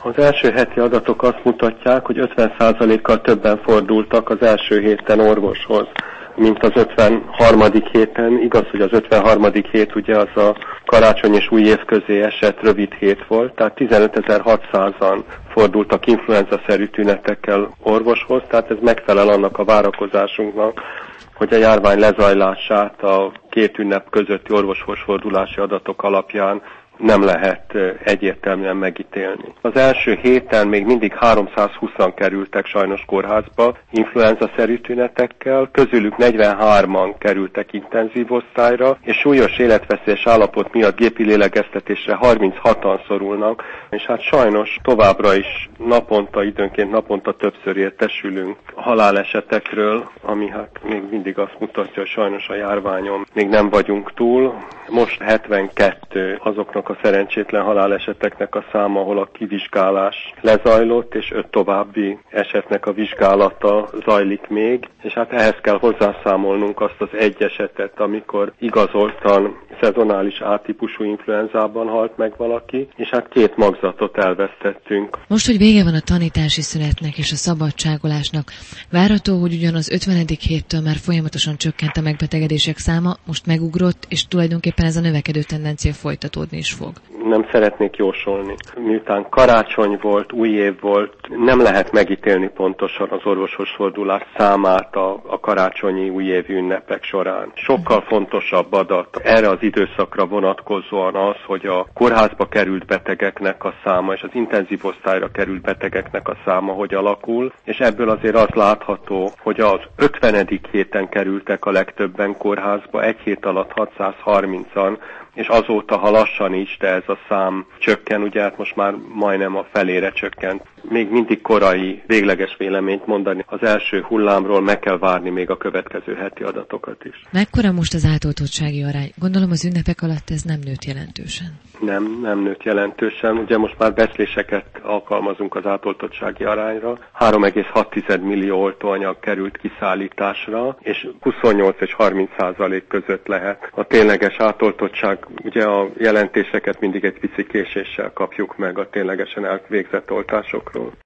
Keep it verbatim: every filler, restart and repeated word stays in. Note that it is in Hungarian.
Az első heti adatok azt mutatják, hogy ötven százalékkal többen fordultak az első héten orvoshoz, mint az ötvenharmadik héten. Igaz, hogy az ötvenharmadik hét ugye az a karácsony és új év közé esett rövid hét volt, tehát tizenötezer-hatszázan fordultak influenza-szerű tünetekkel orvoshoz, tehát ez megfelel annak a várakozásunknak, hogy a járvány lezajlását a két ünnep közötti orvoshoz fordulási adatok alapján nem lehet egyértelműen megítélni. Az első héten még mindig háromszázhúszan kerültek sajnos kórházba influenza-szerű tünetekkel, közülük negyvenhárman kerültek intenzív osztályra, és súlyos életveszélyes állapot miatt gépi lélegeztetésre harminchatan szorulnak, és hát sajnos továbbra is naponta, időnként naponta többször értesülünk a halálesetekről, ami hát még mindig azt mutatja, hogy sajnos a járványon még nem vagyunk túl. Most hetvenkettő azoknak a szerencsétlen haláleseteknek a száma, ahol a kivizsgálás lezajlott, és öt további esetnek a vizsgálata zajlik még, és hát ehhez kell hozzászámolnunk azt az egy esetet, amikor igazoltan szezonális A-típusú influenzában halt meg valaki, és hát két magzatot elvesztettünk. Most, hogy vége van a tanítási szünetnek és a szabadságolásnak, várható, hogy ugyan az ötvenedik héttől már folyamatosan csökkent a megbetegedések száma, most megugrott, és tulajdonképpen ez a növekedő tendencia folytatódni is fog. Nem szeretnék jósolni. Miután karácsony volt, új év volt, nem lehet megítélni pontosan az orvoshoz fordulás számát a, a karácsonyi újévi ünnepek során. Sokkal fontosabb adat erre az időszakra vonatkozóan az, hogy a kórházba került betegeknek a száma és az intenzív osztályra került betegeknek a száma hogy alakul, és ebből azért az látható, hogy az ötvenedik héten kerültek a legtöbben kórházba, egy hét alatt hatszázharmincan, és azóta, ha lassan is, de ez a szám csökken, ugye hát most már majdnem a felére csökkent. Még mindig korai végleges véleményt mondani. Az első hullámról meg kell várni még a következő heti adatokat is. Mekkora most az átoltottsági arány? Gondolom az ünnepek alatt ez nem nőtt jelentősen. Nem, nem nőtt jelentősen. Ugye most már becsléseket alkalmazunk az átoltottsági arányra. három egész hat millió oltóanyag került kiszállításra, és huszonnyolc és harminc százalék között lehet. A tényleges átoltottság, ugye a jelentéseket mindig egy pici késéssel kapjuk meg a ténylegesen elvégzett oltásokról.